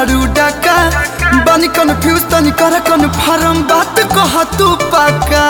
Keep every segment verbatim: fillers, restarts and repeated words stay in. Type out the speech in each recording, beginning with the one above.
बारू डाका बानी कन्फ्यूज तनी कर कन्फर्म बात कह तू पाका।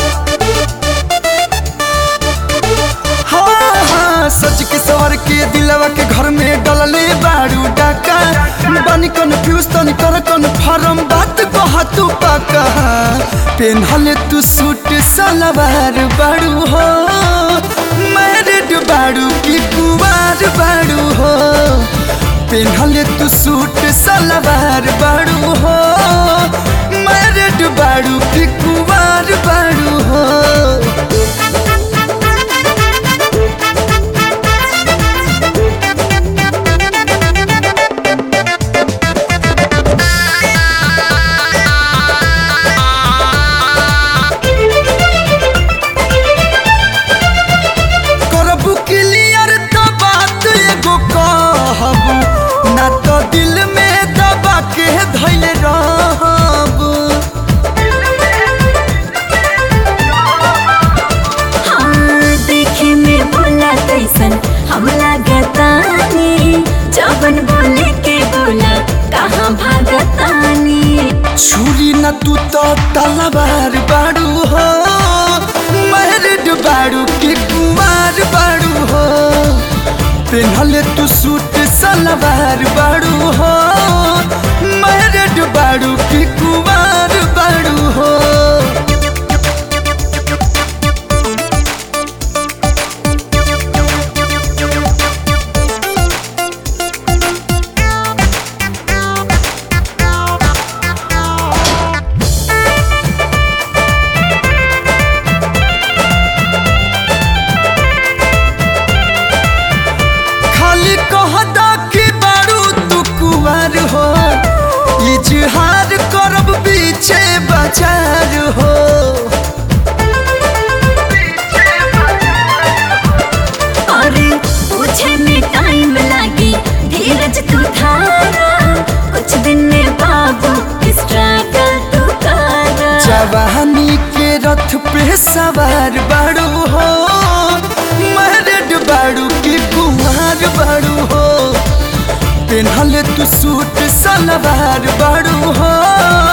हाँ हाँ सच के सवर के दिलवा के घर में डलले बारू डाका बानी कन्फ्यूज तनी कर कन्फर्म बात कह तू पाका। पेन्हले तू सूट सलवार बारू हो मैरिड बारू की कुवार बारू हो। पेन्हले तू सूट सलवार बारू हो मैरिड बारू की कुवार बारू हो। ना तो दिल में दबा के धैल रहब। हाँ देखे में बोला कैसन हम लागतानी जबन बोले के बोला कहाँ भागतानी। छुरी न तू तो तलवार बारू हो मैरिड बारू की कुमार बारू हो। पेन्हले तू सूट सलवार बारू हो मैरिड बारू की कुमार बारू हो। हो इजहार करब पीछे बाजार हो। अरे पूछे में टाइम लागी धीरज तू धारा कुछ दिन में बाबू स्ट्रगल तू करा। जवानी के रथ पे सवार बारू हो मैरिड बारू की कुमार बारू हो। पेन्हले तू सूट सलवार बारू हो